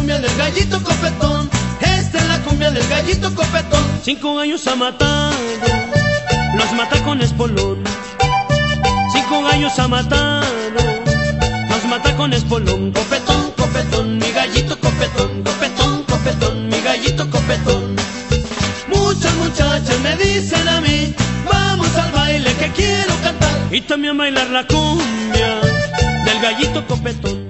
cumbia del gallito copetón. Esta es la cumbia del gallito copetón. 5 gallos ha matado, los mata con espolón. 5 gallos ha matado, los mata con espolón. Copetón, copetón, mi gallito copetón. Copetón, copetón, mi gallito copetón. Muchas muchachas me dicen a mí, vamos al baile que quiero cantar. Y también bailar la cumbia del gallito copetón.